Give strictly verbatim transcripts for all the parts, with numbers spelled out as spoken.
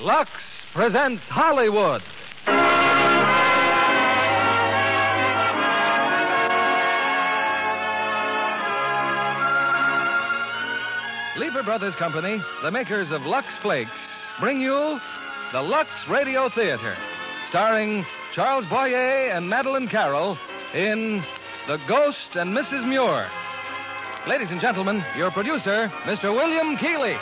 Lux presents Hollywood. Lever Brothers Company, the makers of Lux Flakes, bring you the Lux Radio Theater, starring Charles Boyer and Madeleine Carroll in The Ghost and Missus Muir. Ladies and gentlemen, your producer, Mister William Keighley.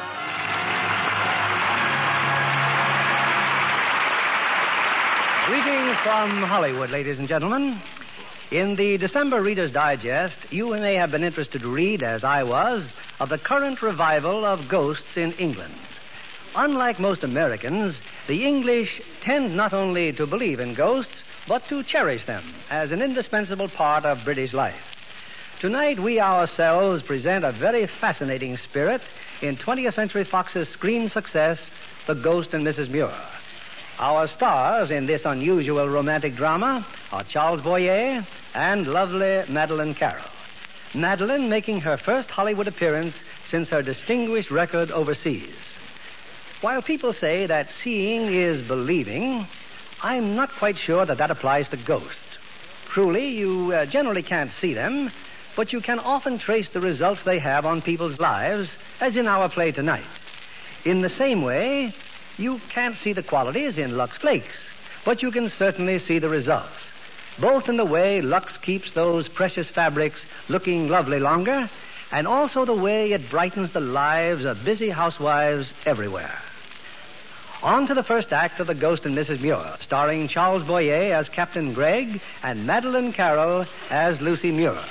Greetings from Hollywood, ladies and gentlemen. In the December Reader's Digest, you may have been interested to read, as I was, of the current revival of ghosts in England. Unlike most Americans, the English tend not only to believe in ghosts, but to cherish them as an indispensable part of British life. Tonight, we ourselves present a very fascinating spirit in twentieth Century Fox's screen success, The Ghost and Missus Muir. Our stars in this unusual romantic drama are Charles Boyer and lovely Madeleine Carroll. Madeleine making her first Hollywood appearance since her distinguished record overseas. While people say that seeing is believing, I'm not quite sure that that applies to ghosts. Truly, you uh, generally can't see them, but you can often trace the results they have on people's lives, as in our play tonight. In the same way, you can't see the qualities in Lux Flakes, but you can certainly see the results, both in the way Lux keeps those precious fabrics looking lovely longer, and also the way it brightens the lives of busy housewives everywhere. On to the first act of The Ghost and Missus Muir, starring Charles Boyer as Captain Gregg and Madeleine Carroll as Lucy Muir.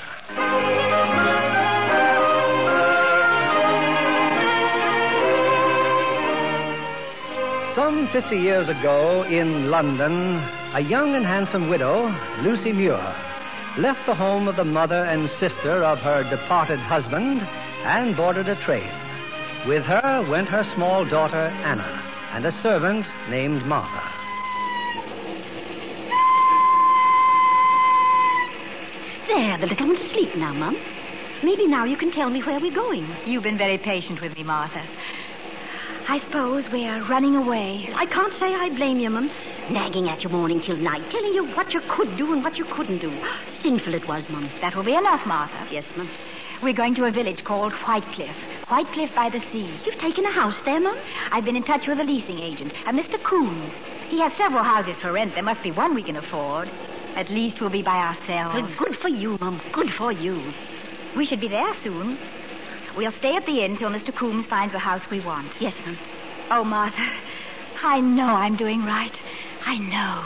Some fifty years ago in London, a young and handsome widow, Lucy Muir, left the home of the mother and sister of her departed husband and boarded a train. With her went her small daughter, Anna, and a servant named Martha. There, the little one's asleep now, Mum. Maybe now you can tell me where we're going. You've been very patient with me, Martha. I suppose we're running away. I can't say I blame you, Mum. Nagging at you morning till night, telling you what you could do and what you couldn't do. Sinful it was, Mum. That will be enough, Martha. Yes, Mum. We're going to a village called Whitecliff. Whitecliff by the sea. You've taken a house there, Mum? I've been in touch with a leasing agent, a Mister Coombs. He has several houses for rent. There must be one we can afford. At least we'll be by ourselves. Well, good for you, Mum. Good for you. We should be there soon. We'll stay at the inn till Mister Coombs finds the house we want. Yes, Mum. Oh, Martha, I know I'm doing right. I know.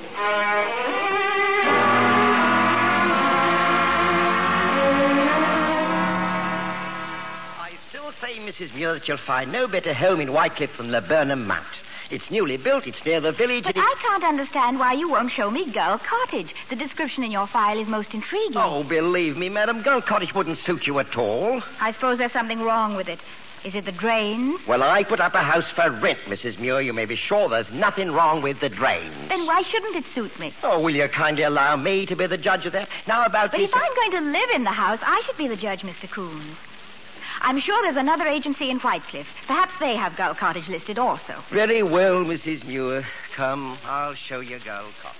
I still say, Missus Muir, that you'll find no better home in Whitecliff than Laburnum Mount. It's newly built, it's near the village... But and I can't understand why you won't show me Gull Cottage. The description in your file is most intriguing. Oh, believe me, madam, Gull Cottage wouldn't suit you at all. I suppose there's something wrong with it. Is it the drains? Well, I put up a house for rent, Missus Muir. You may be sure there's nothing wrong with the drains. Then why shouldn't it suit me? Oh, will you kindly allow me to be the judge of that? Now about But this... if I'm going to live in the house, I should be the judge, Mister Coombs. I'm sure there's another agency in Whitecliff. Perhaps they have Gull Cottage listed also. Very well, Missus Muir. Come, I'll show you Gull Cottage.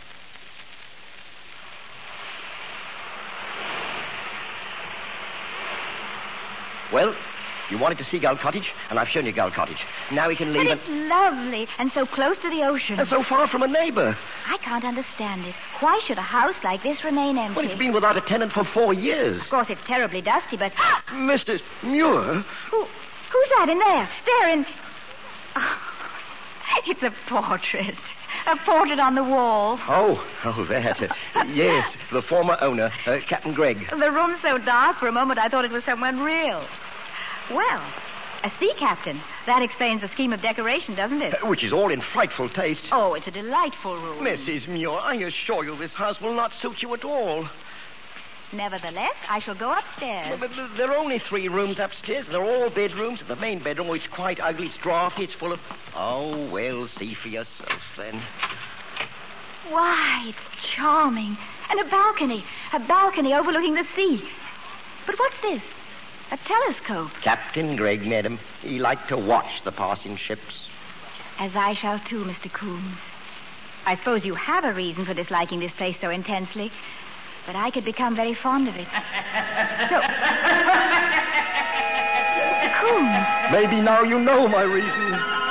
Well... You wanted to see Gull Cottage, and I've shown you Gull Cottage. Now we can leave... But it's and... lovely, and so close to the ocean. And so far from a neighbor. I can't understand it. Why should a house like this remain empty? Well, it's been without a tenant for four years. Of course, it's terribly dusty, but... Missus Muir? Who, who's that in there? There in... Oh, it's a portrait. A portrait on the wall. Oh, oh, that. Uh, yes, the former owner, uh, Captain Gregg. The room's so dark, for a moment I thought it was someone real. Well, a sea captain. That explains the scheme of decoration, doesn't it? Uh, which is all in frightful taste. Oh, it's a delightful room. Missus Muir, I assure you this house will not suit you at all. Nevertheless, I shall go upstairs. But, but there are only three rooms upstairs. They're all bedrooms. The main bedroom, oh, it's quite ugly. It's drafty. It's full of... Oh, well, see for yourself, then. Why, it's charming. And a balcony. A balcony overlooking the sea. But what's this? A telescope. Captain Gregg, madam. He liked to watch the passing ships. As I shall too, Mister Coombs. I suppose you have a reason for disliking this place so intensely, but I could become very fond of it. So, Mister Coombs. Maybe now you know my reason.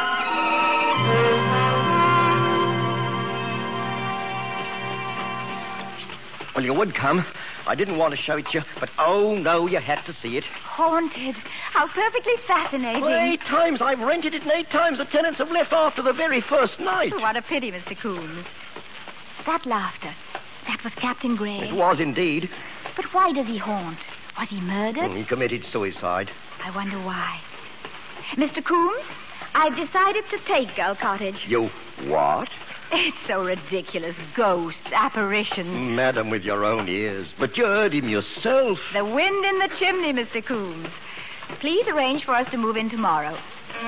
Well, you would come. I didn't want to show it to you, but oh, no, you had to see it. Haunted. How perfectly fascinating. Well, eight times I've rented it, and eight times the tenants have left after the very first night. What a pity, Mister Coombs. That laughter, that was Captain Gray. It was indeed. But why does he haunt? Was he murdered? He committed suicide. I wonder why. Mister Coombs, I've decided to take Gull Cottage. You what? It's so ridiculous. Ghosts, apparitions. Madam, with your own ears. But you heard him yourself. The wind in the chimney, Mister Coombs. Please arrange for us to move in tomorrow.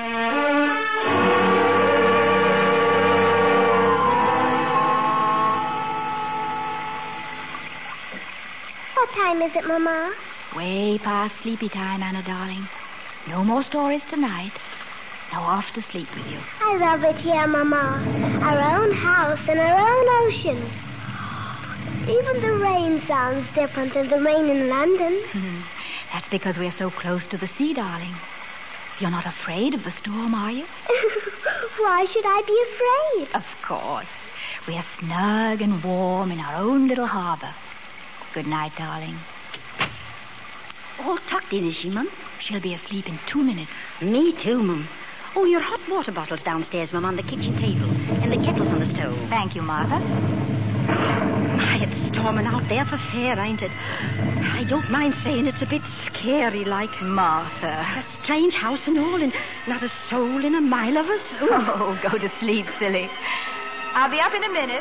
What time is it, Mama? Way past sleepy time, Anna, darling. No more stories tonight. Now off to sleep with you. I love it here, Mama. Our own house and our own ocean. Even the rain sounds different than the rain in London. That's because we're so close to the sea, darling. You're not afraid of the storm, are you? Why should I be afraid? Of course. We're snug and warm in our own little harbor. Good night, darling. All tucked in, is she, Mum? She'll be asleep in two minutes. Me too, Mum. Oh, your hot water bottle's downstairs, Mum, on the kitchen table. And the kettle's on the stove. Thank you, Martha. My, it's storming out there for fair, ain't it? I don't mind saying it's a bit scary, like. Martha. A strange house and all, and not a soul in a mile of us. Ooh. Oh, go to sleep, silly. I'll be up in a minute.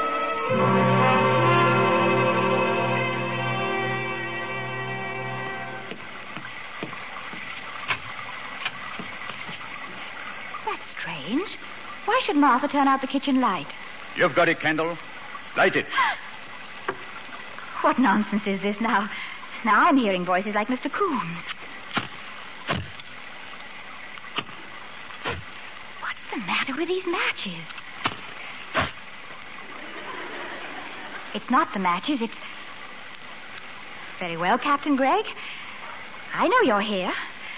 That's strange. Why should Martha turn out the kitchen light? You've got it, Kendall. Light it. What nonsense is this now? Now I'm hearing voices like Mister Coombs. What's the matter with these matches? It's not the matches, it's... Very well, Captain Gregg. I know you're here.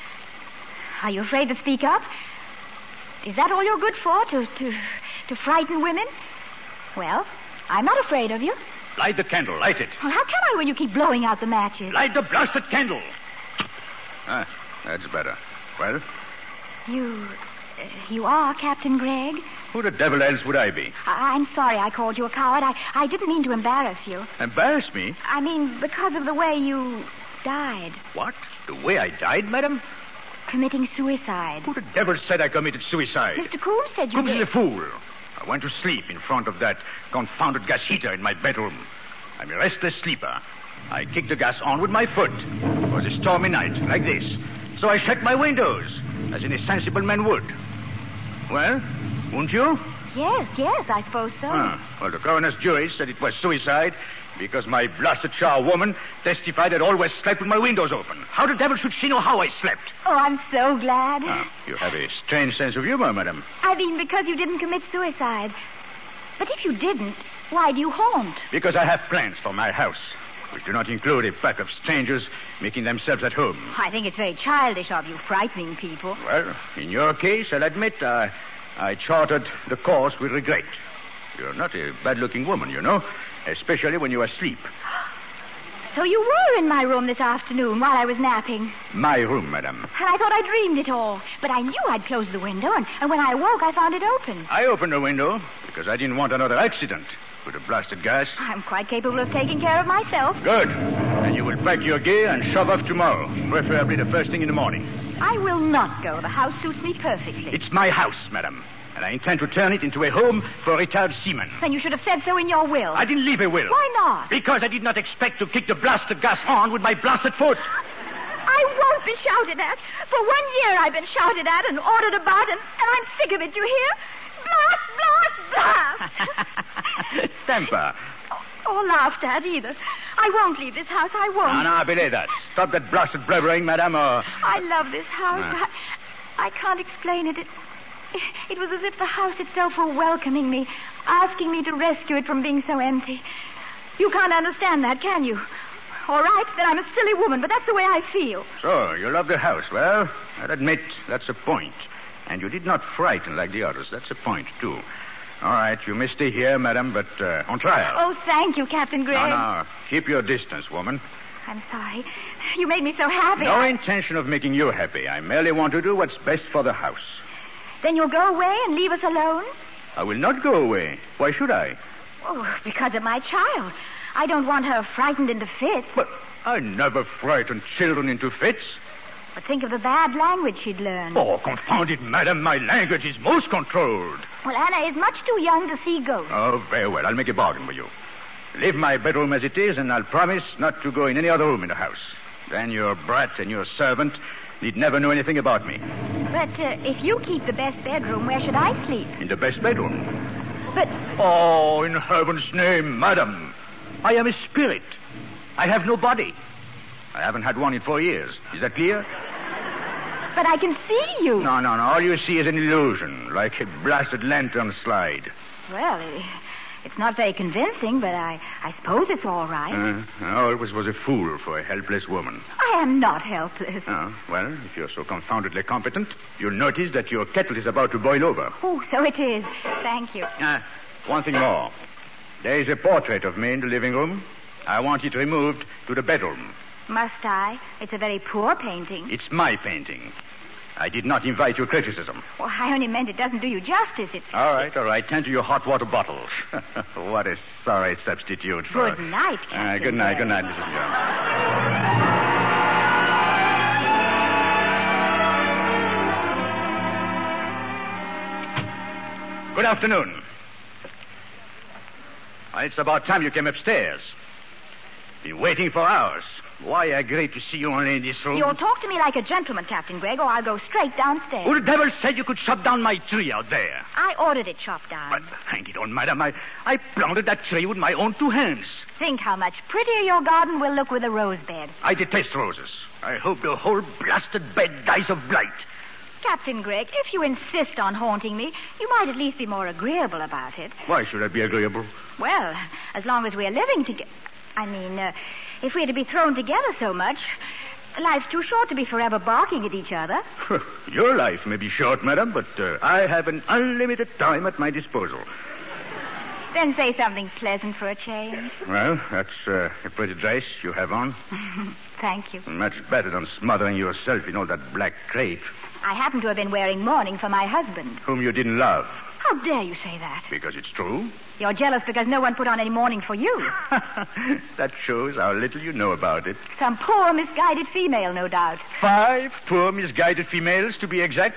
Are you afraid to speak up? Is that all you're good for, to, to, to frighten women? Well, I'm not afraid of you. Light the candle. Light it. Well, how can I when you keep blowing out the matches? Light the blasted candle. Ah, that's better. Well? You... Uh, you are Captain Gregg? Who the devil else would I be? I- I'm sorry I called you a coward. I, I didn't mean to embarrass you. Embarrass me? I mean, because of the way you died. What? The way I died, madam? Committing suicide. Who the devil said I committed suicide? Mister Coombs said you Coombs did. is a fool. I went to sleep in front of that confounded gas heater in my bedroom. I'm a restless sleeper. I kicked the gas on with my foot. It was a stormy night, like this. So I shut my windows, as any sensible man would. Well, wouldn't you? Yes, yes, I suppose so. Ah, well, the coroner's jury said it was suicide because my blasted charwoman testified I'd always slept with my windows open. How the devil should she know how I slept? Oh, I'm so glad. Ah, you have a strange sense of humor, madam. I mean, because you didn't commit suicide. But if you didn't, why do you haunt? Because I have plans for my house, which do not include a pack of strangers making themselves at home. I think it's very childish of you, frightening people. Well, in your case, I'll admit I, I charted the course with regret. You're not a bad-looking woman, you know, especially when you're asleep. So you were in my room this afternoon while I was napping. My room, madam. And I thought I dreamed it all. But I knew I'd closed the window, and, and when I awoke, I found it open. I opened the window because I didn't want another accident with the blasted gas. I'm quite capable of taking care of myself. Good. And you will pack your gear and shove off tomorrow, preferably the first thing in the morning. I will not go. The house suits me perfectly. It's my house, madam. And I intend to turn it into a home for retired seamen. Then you should have said so in your will. I didn't leave a will. Why not? Because I did not expect to kick the blasted gas on with my blasted foot. I won't be shouted at. For one year I've been shouted at and ordered about, and, and I'm sick of it, you hear? Blast, blast, blast. Temper. Or laughed at either. I won't leave this house. I won't. No, no, I believe that. Stop that blasted blabbering, madam, or... I love this house. Ah. I, I can't explain it. It's, It was as if the house itself were welcoming me, asking me to rescue it from being so empty. You can't understand that, can you? All right, then I'm a silly woman, but that's the way I feel. So, you love the house. Well, I'll admit that's a point. And you did not frighten like the others. That's a point, too. All right, you may stay here, madam, but uh, on trial. Oh, thank you, Captain Gray. No, no. Keep your distance, woman. I'm sorry. You made me so happy. No I... intention of making you happy. I merely want to do what's best for the house. Then you'll go away and leave us alone? I will not go away. Why should I? Oh, because of my child. I don't want her frightened into fits. But I never frighten children into fits. But think of the bad language she'd learn. Oh, confound it, madam. My language is most controlled. Well, Anna is much too young to see ghosts. Oh, very well. I'll make a bargain with you. Leave my bedroom as it is, and I'll promise not to go in any other room in the house. Then your brat and your servant need never know anything about me. But uh, if you keep the best bedroom, where should I sleep? In the best bedroom. But... Oh, in heaven's name, madam. I am a spirit. I have no body. I haven't had one in four years. Is that clear? But I can see you. No, no, no. All you see is an illusion, like a blasted lantern slide. Well, it, it's not very convincing, but I, I suppose it's all right. Uh, I always was a fool for a helpless woman. I am not helpless. Oh, well, if you're so confoundedly competent, you'll notice that your kettle is about to boil over. Oh, so it is. Thank you. Ah, one thing more. There is a portrait of me in the living room. I want it removed to the bedroom. Must I? It's a very poor painting. It's my painting. I did not invite your criticism. Well, I only meant it doesn't do you justice. It's... All right, all right. Tend to your hot water bottles. What a sorry substitute for... Good night, Captain. Uh, good night, Gray. good night, Missus Young. Good afternoon. Well, it's about time you came upstairs. Been waiting for hours. Why, I agreed to see you only in this room. You'll talk to me like a gentleman, Captain Gregg, or I'll go straight downstairs. Who the devil said you could chop down my tree out there? I ordered it chopped down. But hang it on, madam. I, I planted that tree with my own two hands. Think how much prettier your garden will look with a rose bed. I detest roses. I hope the whole blasted bed dies of blight. Captain Gregg, if you insist on haunting me, you might at least be more agreeable about it. Why should I be agreeable? Well, as long as we're living together... I mean, uh, if we're to be thrown together so much, life's too short to be forever barking at each other. Your life may be short, madam, but uh, I have an unlimited time at my disposal. Then say something pleasant for a change. Well, that's uh, a pretty dress you have on. Thank you. Much better than smothering yourself in all that black crape. I happen to have been wearing mourning for my husband. Whom you didn't love. How dare you say that? Because it's true. You're jealous because no one put on any mourning for you. That shows how little you know about it. Some poor, misguided female, no doubt. Five poor, misguided females, to be exact.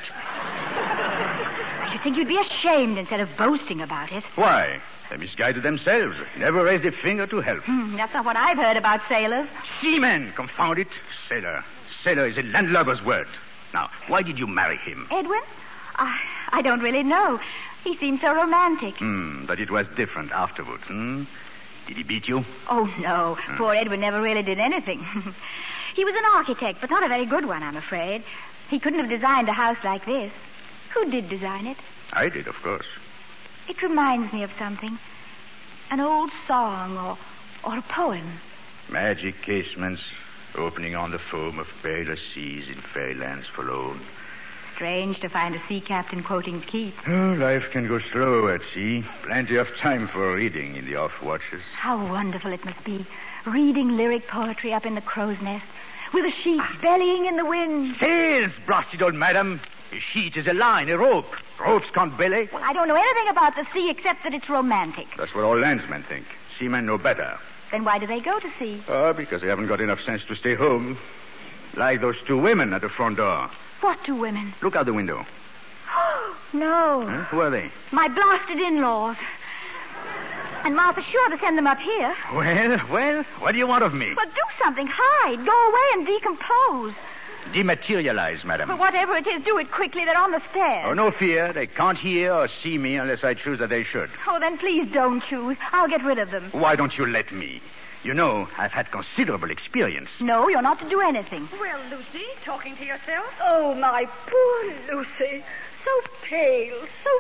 I should think you'd be ashamed instead of boasting about it. Why? They misguided themselves. Never raised a finger to help. Hmm, that's not what I've heard about sailors. Seamen, confound it. Sailor. Sailor is a landlubber's word. Now, why did you marry him? Edwin? I, I don't really know. He seemed so romantic. Hmm, but it was different afterwards, hmm? Did he beat you? Oh, no. Hmm. Poor Edwin never really did anything. He was an architect, but not a very good one, I'm afraid. He couldn't have designed a house like this. Who did design it? I did, of course. It reminds me of something. An old song or, or a poem. Magic casements opening on the foam of paler seas in fairylands forlorn. Strange to find a sea captain quoting Keats. Oh, life can go slow at sea. Plenty of time for reading in the off watches. How wonderful it must be, reading lyric poetry up in the crow's nest, with a sheet bellying in the wind. Sails, blasted old madam. A sheet is a line, a rope. Ropes can't belly. Well, I don't know anything about the sea except that it's romantic. That's what all landsmen think. Seamen know better. Then why do they go to sea? Oh, because they haven't got enough sense to stay home. Like those two women at the front door. What two women? Look out the window. No. Huh? Who are they? My blasted in-laws. And Martha's sure to send them up here. Well, well, what do you want of me? Well, do something. Hide. Go away and decompose. Dematerialize, madam. But whatever it is, do it quickly. They're on the stairs. Oh, no fear. They can't hear or see me unless I choose that they should. Oh, then please don't choose. I'll get rid of them. Why don't you let me? You know, I've had considerable experience. No, you're not to do anything. Well, Lucy, talking to yourself? Oh, my poor Lucy. So pale, so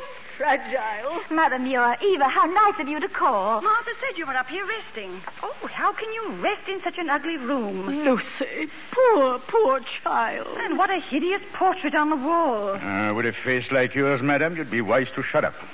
fragile. Mother Muir, Eva, how nice of you to call. Martha said you were up here resting. Oh, how can you rest in such an ugly room? Lucy, poor, poor child. And what a hideous portrait on the wall. Uh, with a face like yours, madam, you'd be wise to shut up.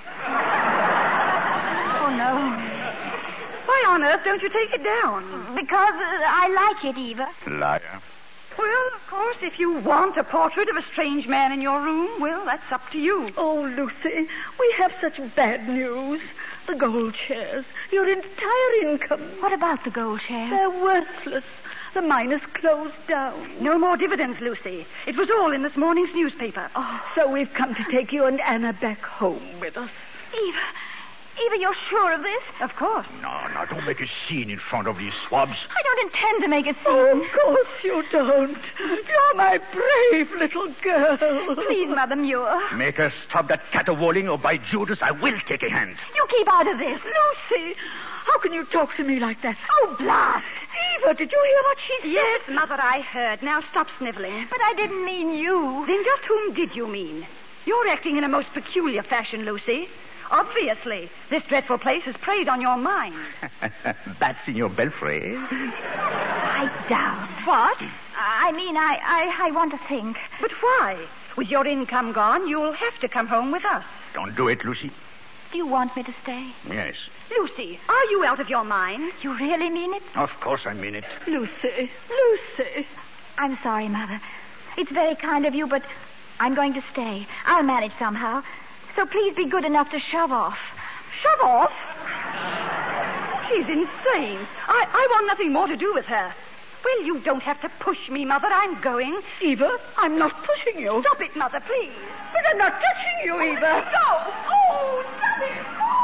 Oh, no. Why on earth don't you take it down? Because uh, I like it, Eva. Liar. Well, of course, if you want a portrait of a strange man in your room, well, that's up to you. Oh, Lucy, we have such bad news. The gold shares, your entire income. What about the gold shares? They're worthless. The mine is closed down. No more dividends, Lucy. It was all in this morning's newspaper. Oh, so we've come to take you and Anna back home with us. Eva, Eva, you're sure of this? Of course. No, no, don't make a scene in front of these swabs. I don't intend to make a scene. Oh, of course you don't. You're my brave little girl. Please, Mother Muir. Make her stop that caterwauling, or by Judas, I will take a hand. You keep out of this. Lucy, how can you talk to me like that? Oh, blast. Eva, did you hear what she said? Yes, Mother, I heard. Now stop sniveling. But I didn't mean you. Then just whom did you mean? You're acting in a most peculiar fashion, Lucy. Obviously, this dreadful place has preyed on your mind. Bats in your belfry. Pipe down. What? I mean, I, I, I want to think. But why? With your income gone, you'll have to come home with us. Don't do it, Lucy. Do you want me to stay? Yes. Lucy, are you out of your mind? You really mean it? Of course I mean it. Lucy, Lucy. I'm sorry, Mother. It's very kind of you, but I'm going to stay. I'll manage somehow. So please be good enough to shove off. Shove off? She's insane. I, I want nothing more to do with her. Well, you don't have to push me, Mother. I'm going. Eva, I'm not pushing you. Stop it, Mother, please. But I'm not touching you, Eva. No. Oh, stop it.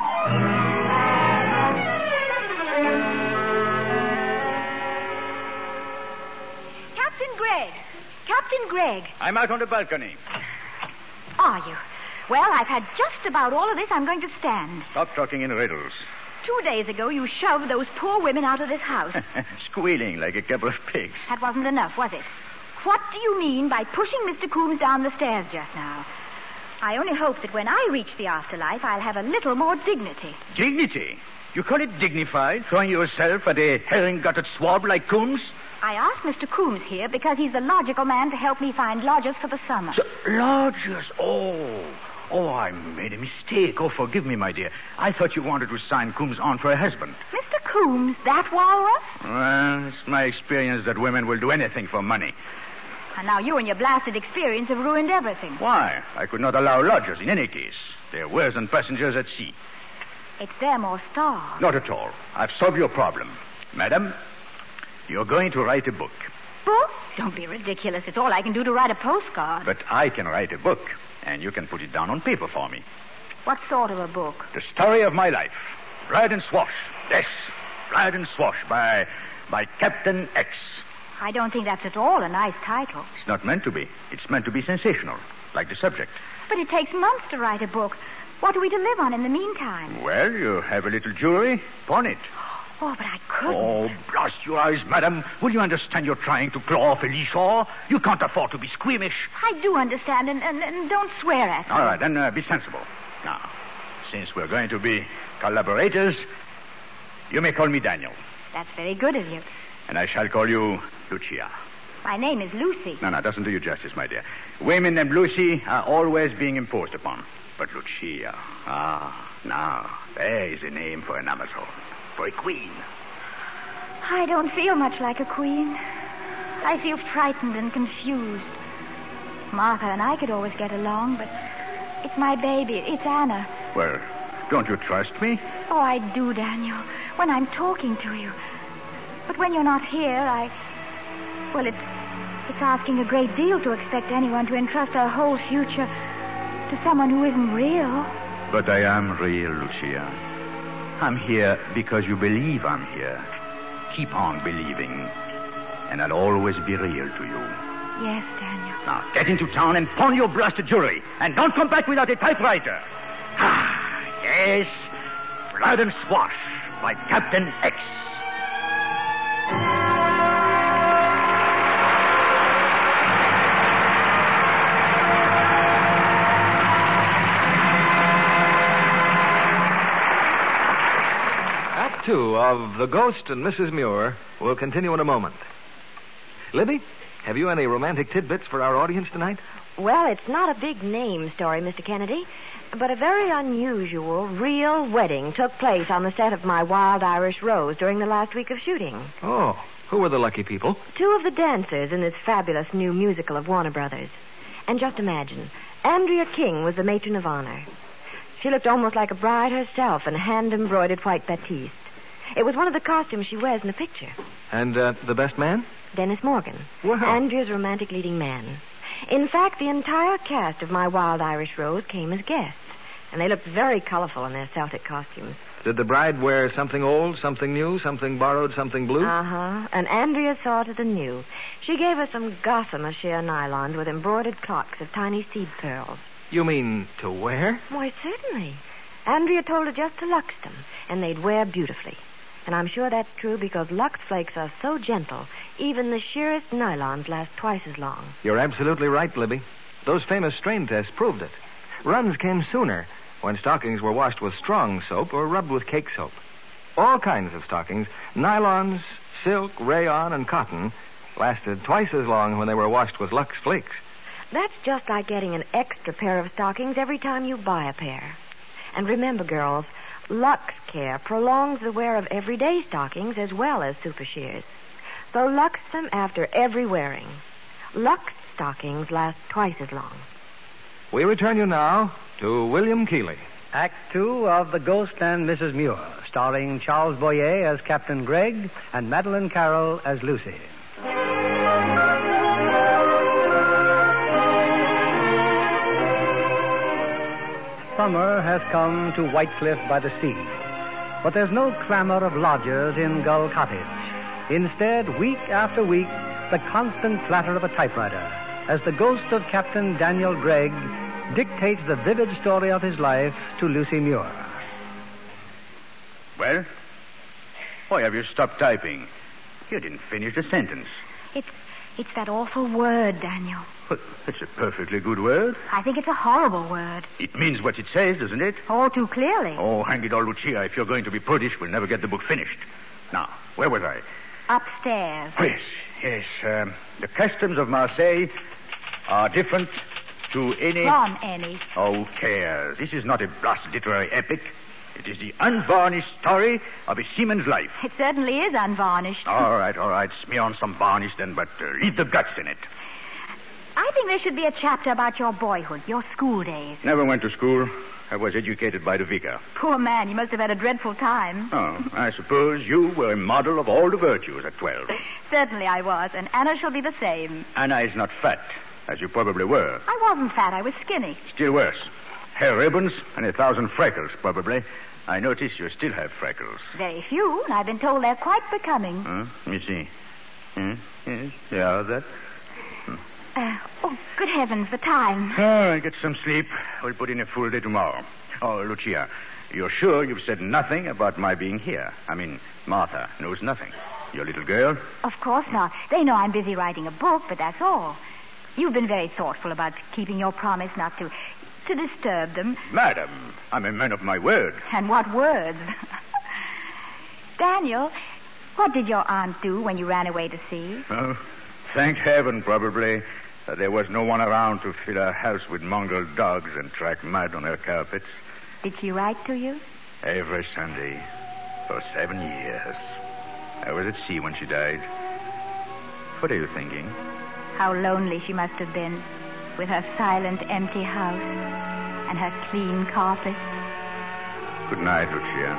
Captain Gregg. Captain Gregg. I'm out on the balcony. Are you? Well, I've had just about all of this. I'm going to stand. Stop talking in riddles. Two days ago, you shoved those poor women out of this house. Squealing like a couple of pigs. That wasn't enough, was it? What do you mean by pushing Mister Coombs down the stairs just now? I only hope that when I reach the afterlife, I'll have a little more dignity. Dignity? You call it dignified, throwing yourself at a herring-gutted swab like Coombs? I asked Mister Coombs here because he's the logical man to help me find lodgers for the summer. So, lodgers? Oh... Oh, I made a mistake. Oh, forgive me, my dear. I thought you wanted to sign Coombs on for a husband. Mister Coombs, that walrus? Well, it's my experience that women will do anything for money. And now you and your blasted experience have ruined everything. Why? I could not allow lodgers in any case. They're worse than passengers at sea. It's them or starve. Not at all. I've solved your problem. Madam, you're going to write a book. Book? Don't be ridiculous. It's all I can do to write a postcard. But I can write a book. And you can put it down on paper for me. What sort of a book? The story of my life. Ride and Swash. Yes, Ride and Swash by by Captain X. I don't think that's at all a nice title. It's not meant to be. It's meant to be sensational, like the subject. But it takes months to write a book. What are we to live on in the meantime? Well, you have a little jewelry. Pawn it. Oh, but I couldn't. Oh, blast your eyes, madam. Will you understand you're trying to claw off a lee shore? You can't afford to be squeamish. I do understand, and, and, and don't swear at me. All right, then uh, be sensible. Now, since we're going to be collaborators, you may call me Daniel. That's very good of you. And I shall call you Lucia. My name is Lucy. No, no, doesn't do you justice, my dear. Women named Lucy are always being imposed upon. But Lucia, ah, now, there is a name for an Amazon. For a queen. I don't feel much like a queen. I feel frightened and confused. Martha and I could always get along, but it's my baby. It's Anna. Well, don't you trust me? Oh, I do, Daniel, when I'm talking to you. But when you're not here, I... Well, it's... It's asking a great deal to expect anyone to entrust our whole future to someone who isn't real. But I am real, Lucia. I'm here because you believe I'm here. Keep on believing, and I'll always be real to you. Yes, Daniel. Now, get into town and pawn your blasted jewelry, and don't come back without a typewriter. Ah, yes, Ride and Swash by Captain X. two of The Ghost and Missus Muir will continue in a moment. Libby, have you any romantic tidbits for our audience tonight? Well, it's not a big name story, Mister Kennedy, but a very unusual, real wedding took place on the set of my Wild Irish Rose during the last week of shooting. Oh, who were the lucky people? Two of the dancers in this fabulous new musical of Warner Brothers. And just imagine, Andrea King was the matron of honor. She looked almost like a bride herself in hand-embroidered white batiste. It was one of the costumes she wears in the picture. And uh, the best man? Dennis Morgan. Wow. Andrea's romantic leading man. In fact, the entire cast of my Wild Irish Rose came as guests, and they looked very colorful in their Celtic costumes. Did the bride wear something old, something new, something borrowed, something blue? Uh-huh. And Andrea saw to the new. She gave us some gossamer sheer nylons with embroidered clocks of tiny seed pearls. You mean to wear? Why, certainly. Andrea told her just to lux them, and they'd wear beautifully. And I'm sure that's true because Lux Flakes are so gentle, even the sheerest nylons last twice as long. You're absolutely right, Libby. Those famous strain tests proved it. Runs came sooner when stockings were washed with strong soap or rubbed with cake soap. All kinds of stockings, nylons, silk, rayon, and cotton, lasted twice as long when they were washed with Lux Flakes. That's just like getting an extra pair of stockings every time you buy a pair. And remember, girls, Lux Care prolongs the wear of everyday stockings as well as super shears. So Lux them after every wearing. Lux stockings last twice as long. We return you now to William Keighley. Act two of The Ghost and Missus Muir, starring Charles Boyer as Captain Gregg and Madeline Carroll as Lucy. Summer has come to Whitecliff by the sea, but there's no clamor of lodgers in Gull Cottage. Instead, week after week, the constant clatter of a typewriter as the ghost of Captain Daniel Gregg dictates the vivid story of his life to Lucy Muir. Well, why have you stopped typing? You didn't finish the sentence. It's it's that awful word, Daniel. But it's a perfectly good word. I think it's a horrible word. It means what it says, doesn't it? All too clearly. Oh, hang it all, Lucia. If you're going to be prudish, we'll never get the book finished. Now, where was I? Upstairs. Oh, yes, yes. Um, the customs of Marseille are different to any... From any. Oh, cares. This is not a blasted literary epic. It is the unvarnished story of a seaman's life. It certainly is unvarnished. All right, all right. Smear on some varnish then, but uh, leave the guts in it. I think there should be a chapter about your boyhood, your school days. Never went to school. I was educated by the vicar. Poor man, you must have had a dreadful time. Oh, I suppose you were a model of all the virtues at twelve. Certainly I was, and Anna shall be the same. Anna is not fat, as you probably were. I wasn't fat, I was skinny. Still worse. Hair ribbons and a thousand freckles, probably. I notice you still have freckles. Very few, and I've been told they're quite becoming. Huh? Let me see. Hmm? Yes, yeah, that... Uh, oh, good heavens, the time. Oh, I'll get some sleep. We'll put in a full day tomorrow. Oh, Lucia, you're sure you've said nothing about my being here? I mean, Martha knows nothing. Your little girl? Of course not. They know I'm busy writing a book, but that's all. You've been very thoughtful about keeping your promise not to... to disturb them. Madam, I'm a man of my word. And what words? Daniel, what did your aunt do when you ran away to sea? Oh, thank heaven, probably, that there was no one around to fill her house with mongrel dogs and track mud on her carpets. Did she write to you? Every Sunday for seven years. I was at sea when she died. What are you thinking? How lonely she must have been with her silent, empty house and her clean carpet. Good night, Lucia.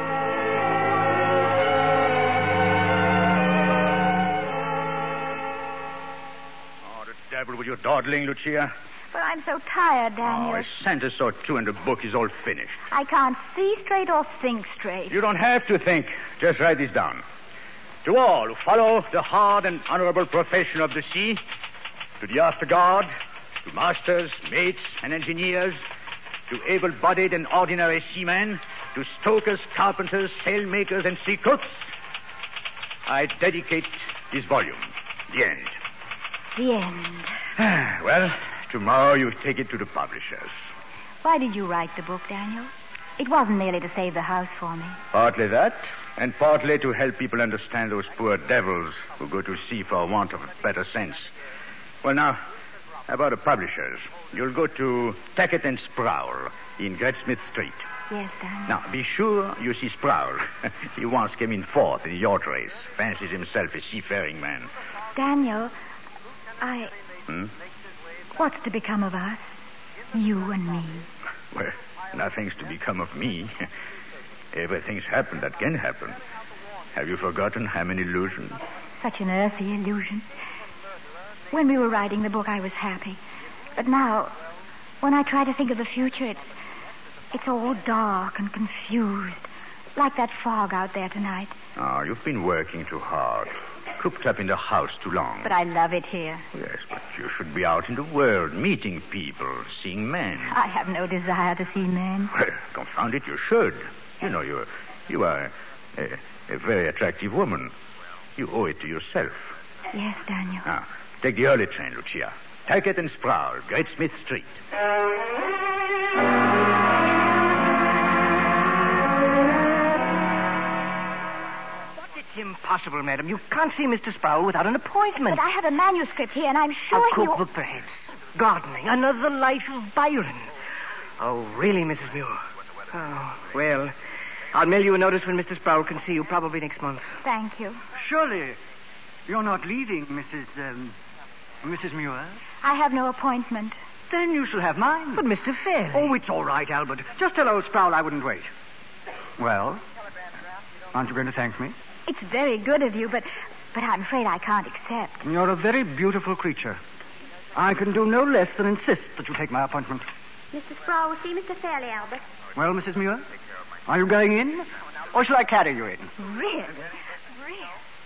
Oh, the devil with your dawdling, Lucia. But I'm so tired, Daniel. Oh, a sentence or two and the book is all finished. I can't see straight or think straight. You don't have to think. Just write this down. To all who follow the hard and honorable profession of the sea, to the after guard, to masters, mates, and engineers, to able-bodied and ordinary seamen, to stokers, carpenters, sailmakers, and sea cooks, I dedicate this volume. The end. The end. Well, tomorrow you take it to the publishers. Why did you write the book, Daniel? It wasn't merely to save the house for me. Partly that, And partly to help people understand those poor devils who go to sea for want of better sense. Well, now, about the publishers. You'll go to Tackett and Sproul in Great Smith Street. Yes, Daniel. Now, be sure you see Sproul. He once came in fourth in the yacht race. Fancies himself a seafaring man. Daniel, I... Hmm? What's to become of us? You and me. Well, nothing's to become of me. Everything's happened that can happen. Have you forgotten how many illusions? Such an earthy illusion. When we were writing the book, I was happy. But now, when I try to think of the future, it's, it's all dark and confused. Like that fog out there tonight. Oh, you've been working too hard. Cooped up in the house too long. But I love it here. Yes, but you should be out in the world, meeting people, seeing men. I have no desire to see men. Well, confound it, you should. You know, you're, you are a, a very attractive woman. You owe it to yourself. Yes, Daniel. Now, take the early train, Lucia. Tackett and Sproul, Great Smith Street. It's impossible, madam. You can't see Mister Sproul without an appointment. But I have a manuscript here, and I'm sure A he... cookbook, perhaps. Gardening. Another life of Byron. Oh, really, Missus Muir? Oh, well, I'll mail you a notice when Mister Sproul can see you, probably next month. Thank you. Surely you're not leaving, Missus Um, Missus Muir? I have no appointment. Then you shall have mine. But Mister Fairley... Oh, it's all right, Albert. Just tell old Sproul I wouldn't wait. Well, aren't you going to thank me? It's very good of you, but but I'm afraid I can't accept. You're a very beautiful creature. I can do no less than insist that you take my appointment. Mister Sproul will see Mister Fairley, Albert. Well, Missus Muir, are you going in, or shall I carry you in? Really? Really?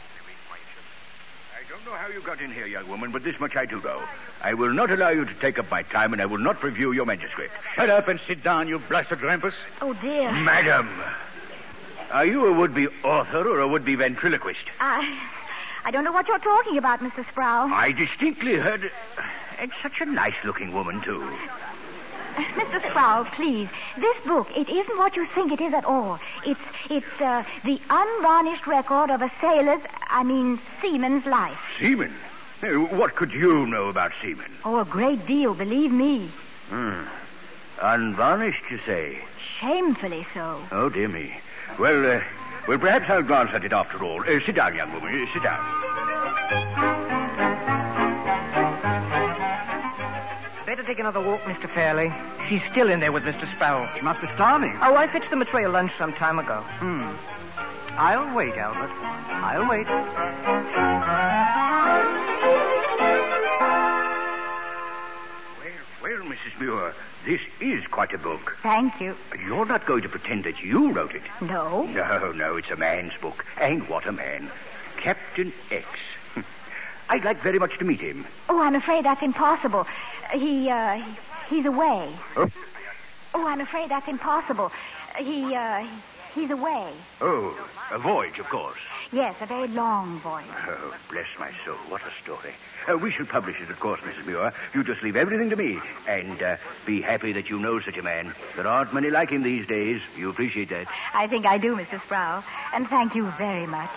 I don't know how you got in here, young woman, but this much I do know. I will not allow you to take up my time, and I will not review your manuscript. Shut up and sit down, you blasted grampus. Oh, dear. Madam, are you a would-be author or a would-be ventriloquist? I... I don't know what you're talking about, Mister Sproul. I distinctly heard... And such a nice-looking woman, too. Mister Sproul, please. This book, it isn't what you think it is at all. It's it's uh, the unvarnished record of a sailor's, I mean, seaman's life. Seaman? Eh, What could you know about seamen? Oh, a great deal, believe me. Hmm. Unvarnished, you say? Shamefully so. Oh, dear me. Well, uh, well, perhaps I'll glance at it after all. Uh, sit down, young woman. Uh, sit down. Better take another walk, Mister Fairley. She's still in there with Mister Sproul. She must be starving. Oh, I fetched them a tray of lunch some time ago. Hmm. I'll wait, Albert. I'll wait. Well, well, Missus Muir, this is quite a book. Thank you. You're not going to pretend that you wrote it. No? No, no, it's a man's book. And what a man. Captain X. I'd like very much to meet him. Oh, I'm afraid that's impossible. He, uh, he- he's away. Oh, Oh, I'm afraid that's impossible. He, uh, he's away. oh a voyage, of course. Yes, a very long voyage. Oh, bless my soul. What a story. Uh, we shall publish it, of course, Missus Muir. You just leave everything to me. And uh, be happy that you know such a man. There aren't many like him these days. You appreciate that. I think I do, Mister Sproul. And thank you very much.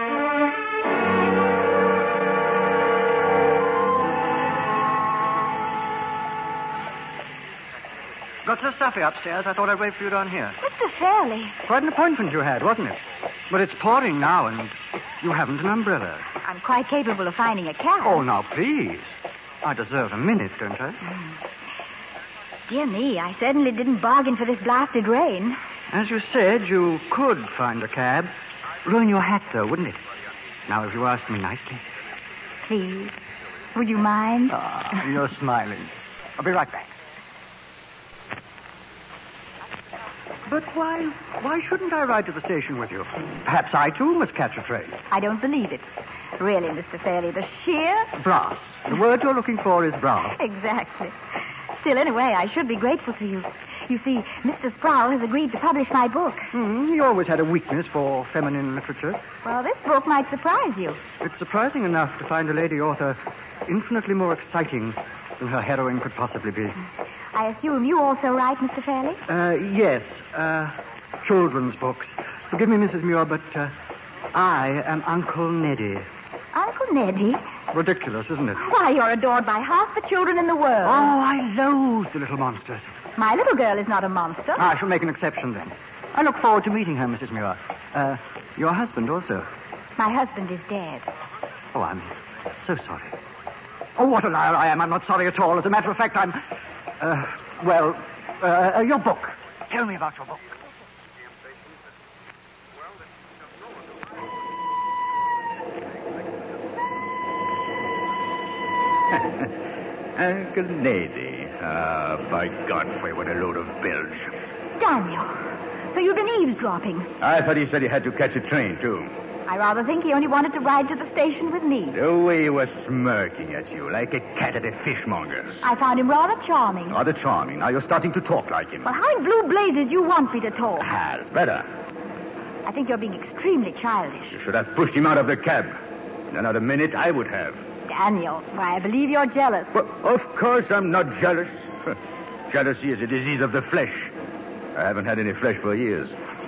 Got Sir Sappy upstairs. I thought I'd wait for you down here. Mister Fairley. Quite an appointment you had, wasn't it? But it's pouring now, and you haven't an umbrella. I'm quite capable of finding a cab. Oh, now, please. I deserve a minute, don't I? Dear me, I certainly didn't bargain for this blasted rain. As you said, you could find a cab. Ruin your hat, though, wouldn't it? Now, if you asked me nicely. Please. Would you mind? Ah, you're smiling. I'll be right back. But why, why shouldn't I ride to the station with you? Perhaps I, too, must catch a train. I don't believe it. Really, Mister Fairley, the sheer... Brass. The word you're looking for is brass. Exactly. Still, anyway, I should be grateful to you. You see, Mister Sproul has agreed to publish my book. Hmm, he always had a weakness for feminine literature. Well, this book might surprise you. It's surprising enough to find a lady author infinitely more exciting than her heroine could possibly be. I assume you also write, Mister Fairley? Uh, yes. Uh, children's books. Forgive me, Missus Muir, but uh, I am Uncle Neddy. Uncle Neddy? Ridiculous, isn't it? Why, you're adored by half the children in the world. Oh, I loathe the little monsters. My little girl is not a monster. I shall make an exception then. I look forward to meeting her, Missus Muir. Uh, your husband also. My husband is dead. Oh, I'm so sorry. Oh, what a liar I am. I'm not sorry at all. As a matter of fact, I'm... Uh, well, uh, uh, your book. Tell me about your book. Uncle Neddy. Ah, by Godfrey, what a load of bilge. Daniel, so you've been eavesdropping. I thought he said he had to catch a train, too. I rather think he only wanted to ride to the station with me. The way he was smirking at you, like a cat at a fishmonger's. I found him rather charming. Rather charming. Now you're starting to talk like him. Well, how in blue blazes do you want me to talk? Ah, it's better. I think you're being extremely childish. You should have pushed him out of the cab. In another minute, I would have. Daniel, why, I believe you're jealous. Well, of course I'm not jealous. Jealousy is a disease of the flesh. I haven't had any flesh for years.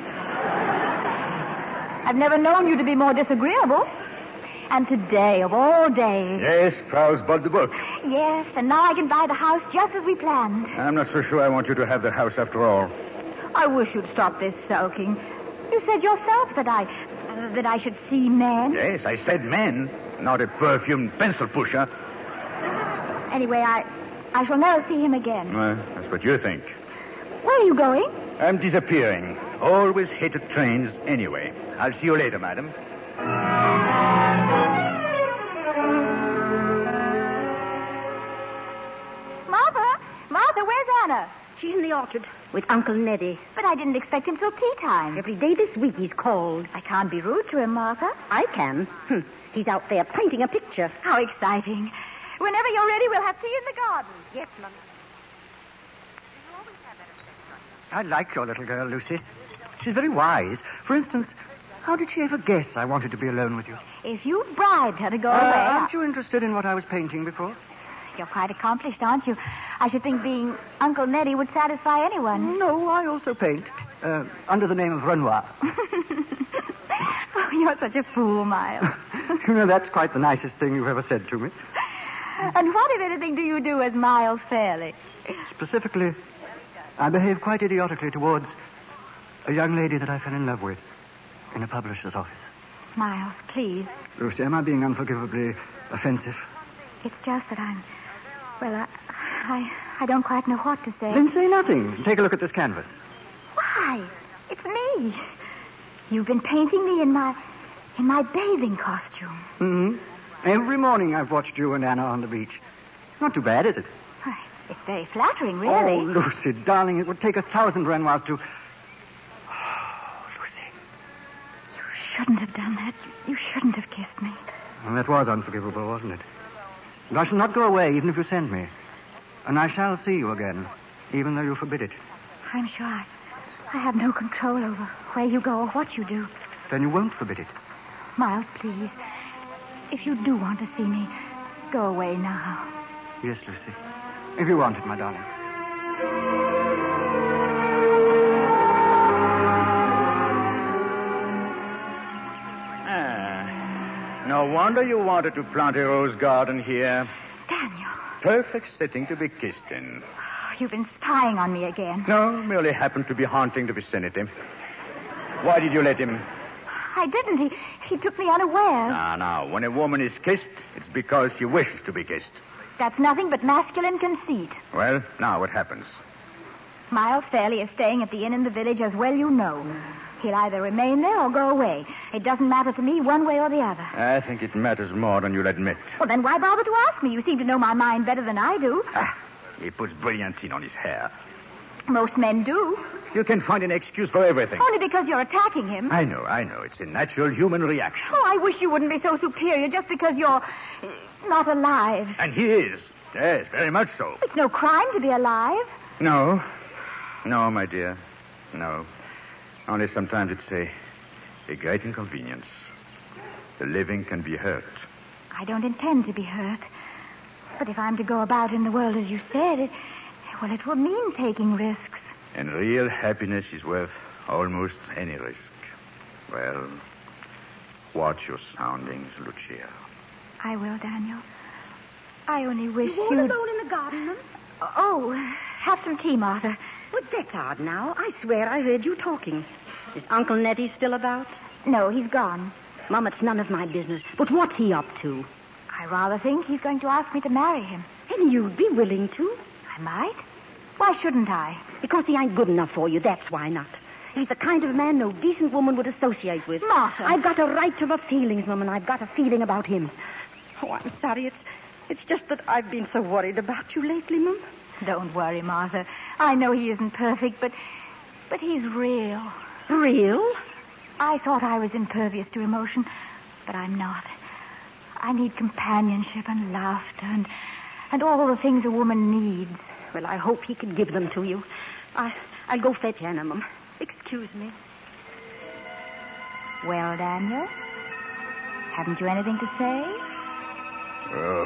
I've never known you to be more disagreeable. And today, of all days... Yes, Prowse bought the book. Yes, and now I can buy the house just as we planned. I'm not so sure I want you to have the house after all. I wish you'd stop this sulking. You said yourself that I... Uh, that I should see men. Yes, I said men, not a perfumed pencil pusher. Anyway, I... I shall never see him again. Well, that's what you think. Where are you going? I'm disappearing. Always hated trains anyway. I'll see you later, madam. Martha! Martha, where's Anna? She's in the orchard with Uncle Neddy. But I didn't expect him till tea time. Every day this week he's called. I can't be rude to him, Martha. I can. Hm. He's out there painting a picture. How exciting. Whenever you're ready, we'll have tea in the garden. Yes, Mum. I like your little girl, Lucy. She's very wise. For instance, how did she ever guess I wanted to be alone with you? If you bribed her to go Uh, away... aren't you interested in what I was painting before? You're quite accomplished, aren't you? I should think being Uncle Neddy would satisfy anyone. No, I also paint. Uh, under the name of Renoir. Oh, you're such a fool, Miles. You know, that's quite the nicest thing you've ever said to me. And what, if anything, do you do as Miles Fairley? Specifically, I behave quite idiotically towards a young lady that I fell in love with in a publisher's office. Miles, please. Lucy, am I being unforgivably offensive? It's just that I'm... Well, I, I, I don't quite know what to say. Then say nothing. Take a look at this canvas. Why? It's me. You've been painting me in my... in my bathing costume. Mm-hmm. Every morning I've watched you and Anna on the beach. Not too bad, is it? Well, it's very flattering, really. Oh, Lucy, darling, it would take a thousand Renoirs to... Oh, Lucy. You shouldn't have done that. You shouldn't have kissed me. Well, that was unforgivable, wasn't it? But I shall not go away, even if you send me. And I shall see you again, even though you forbid it. I'm sure I, I have no control over where you go or what you do. Then you won't forbid it. Miles, please. If you do want to see me, go away now. Yes, Lucy. If you want it, my darling. Ah, no wonder you wanted to plant a rose garden here. Daniel. Perfect setting to be kissed in. You've been spying on me again. No, merely happened to be haunting the vicinity. Why did you let him? I didn't. He, he took me unawares. Now, now, when a woman is kissed, it's because she wishes to be kissed. That's nothing but masculine conceit. Well, now what happens? Miles Fairley is staying at the inn in the village, as well you know. He'll either remain there or go away. It doesn't matter to me one way or the other. I think it matters more than you'll admit. Well, then why bother to ask me? You seem to know my mind better than I do. Ah, he puts brilliantine on his hair. Most men do. You can find an excuse for everything. Only because you're attacking him. I know, I know. It's a natural human reaction. Oh, I wish you wouldn't be so superior just because you're uh, not alive. And he is. Yes, very much so. It's no crime to be alive. No. No, my dear. No. Only sometimes it's a, a great inconvenience. The living can be hurt. I don't intend to be hurt. But if I'm to go about in the world as you said, it, well, it will mean taking risks. And real happiness is worth Almost any risk. Well, watch your soundings, Lucia. I will, Daniel. I only wish You you'd... want to go in the garden, Mum? Oh, have some tea, Martha. But that's odd now. I swear I heard you talking. Is Uncle Nettie still about? No, he's gone. Mum, it's none of my business. But what's he up to? I rather think he's going to ask me to marry him. And you'd be willing to? I might. Why shouldn't I? Because he ain't good enough for you, that's why not. He's the kind of man no decent woman would associate with. Martha. I've got a right to my feelings, Mum, and I've got a feeling about him. Oh, I'm sorry. It's it's just that I've been so worried about you lately, Mum. Don't worry, Martha. I know he isn't perfect, but but he's real. Real? I thought I was impervious to emotion, but I'm not. I need companionship and laughter and and all the things a woman needs. Well, I hope he can give them to you. I, I'll go fetch Anna, Mum. Excuse me. Well, Daniel, haven't you anything to say? Uh,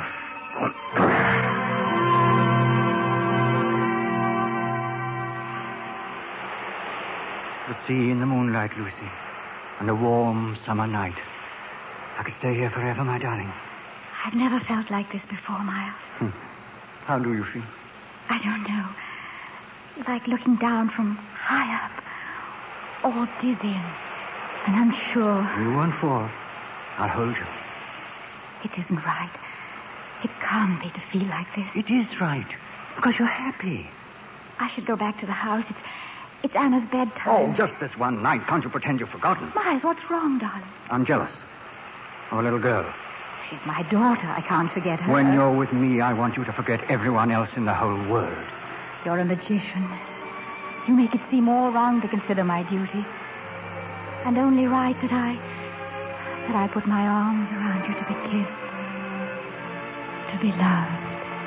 The sea in the moonlight, Lucy. On a warm summer night. I could stay here forever, my darling. I've never felt like this before, Miles. Hmm. How do you feel? I don't know. Like looking down from high up. All dizzy and, and unsure. You won't fall. I'll hold you. It isn't right. It can't be to feel like this. It is right. Because you're happy. I should go back to the house. It's it's Anna's bedtime. Oh, just this one night. Can't you pretend you've forgotten? Miles, what's wrong, darling? I'm jealous. Of a little girl. She's my daughter. I can't forget her. When you're with me, I want you to forget everyone else in the whole world. You're a magician. You make it seem all wrong to consider my duty. And only right that I... that I put my arms around you to be kissed. To be loved.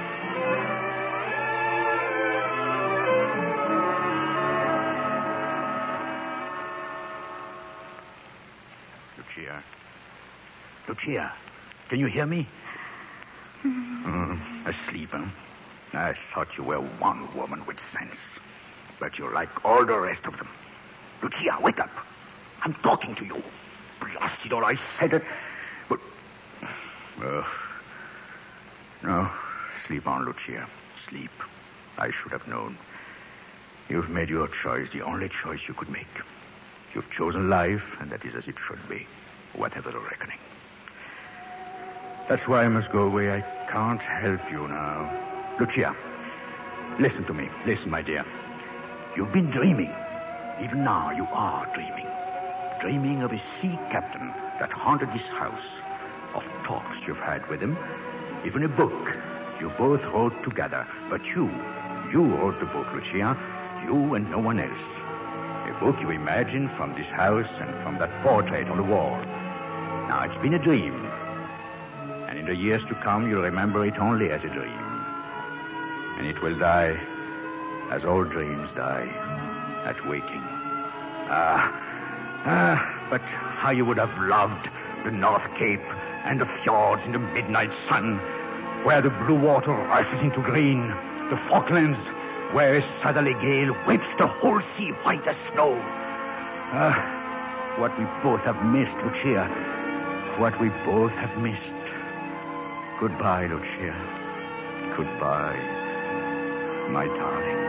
Lucia. Lucia, can you hear me? Mm, asleep, huh? I thought you were one woman with sense. But you're like all the rest of them. Lucia, wake up. I'm talking to you. Blast it all, I said it. But... Uh, no, sleep on, Lucia. Sleep. I should have known. You've made your choice, the only choice you could make. You've chosen life, and that is as it should be, whatever the reckoning. That's why I must go away. I can't help you now. Lucia, listen to me. Listen, my dear. You've been dreaming. Even now, you are dreaming. Dreaming of a sea captain that haunted this house. Of talks you've had with him. Even a book you both wrote together. But you, you wrote the book, Lucia. You and no one else. A book you imagined from this house and from that portrait on the wall. Now, it's been a dream. And in the years to come, you'll remember it only as a dream. And it will die as all dreams die at waking. Ah, ah, but how you would have loved the North Cape and the fjords in the midnight sun, where the blue water rushes into green, the Falklands, where a southerly gale whips the whole sea white as snow. Ah, what we both have missed, Lucia. What we both have missed. Goodbye, Lucia. Goodbye, my darling.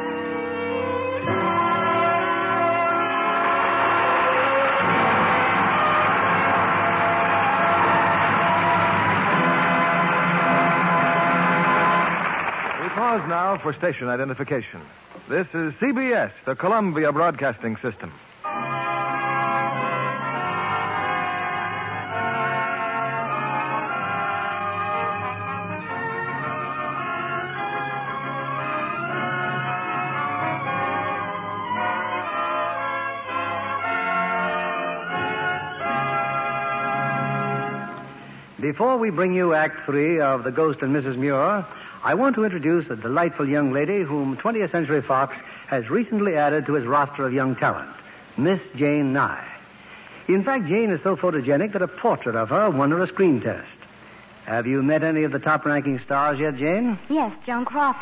We pause now for station identification. This is C B S, the Columbia Broadcasting System. Before we bring you Act Three of The Ghost and Missus Muir, I want to introduce a delightful young lady whom twentieth Century Fox has recently added to its roster of young talent, Miss Jane Nye. In fact, Jane is so photogenic that a portrait of her won her a screen test. Have you met any of the top-ranking stars yet, Jane? Yes, Joan Crawford.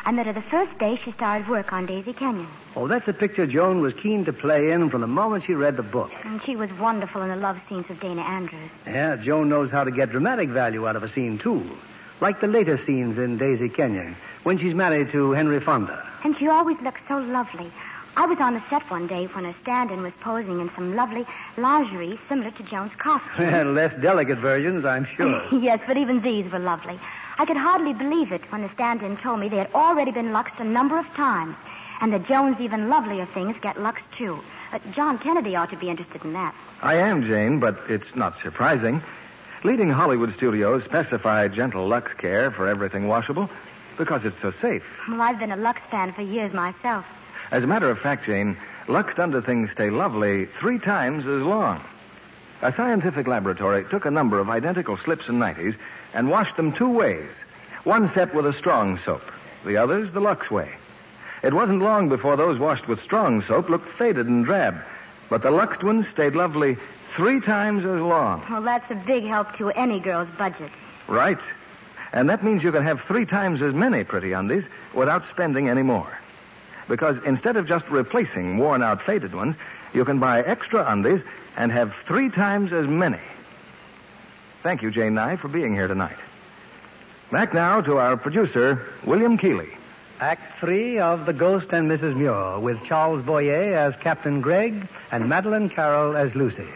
I met her the first day she started work on Daisy Canyon. Oh, that's a picture Joan was keen to play in from the moment she read the book. And she was wonderful in the love scenes with Dana Andrews. Yeah, Joan knows how to get dramatic value out of a scene, too. Like the later scenes in Daisy Canyon, when she's married to Henry Fonda. And she always looked so lovely. I was on the set one day when her stand-in was posing in some lovely lingerie similar to Joan's costume. Less delicate versions, I'm sure. Yes, but even these were lovely. I could hardly believe it when the stand-in told me they had already been luxed a number of times, and that Joan's even lovelier things get luxed, too. Uh, John Kennedy ought to be interested in that. I am, Jane, but it's not surprising. Leading Hollywood studios specify gentle Lux care for everything washable because it's so safe. Well, I've been a Lux fan for years myself. As a matter of fact, Jane, Luxed underthings stay lovely three times as long. A scientific laboratory took a number of identical slips and nighties and washed them two ways. One set with a strong soap, the others the Lux way. It wasn't long before those washed with strong soap looked faded and drab, but the Luxed ones stayed lovely three times as long. Well, that's a big help to any girl's budget. Right. And that means you can have three times as many pretty undies without spending any more. Because instead of just replacing worn-out, faded ones, you can buy extra undies and have three times as many. Thank you, Jane Nye, for being here tonight. Back now to our producer, William Keeley. Act three of The Ghost and Missus Muir, with Charles Boyer as Captain Gregg and Madeline Carroll as Lucy.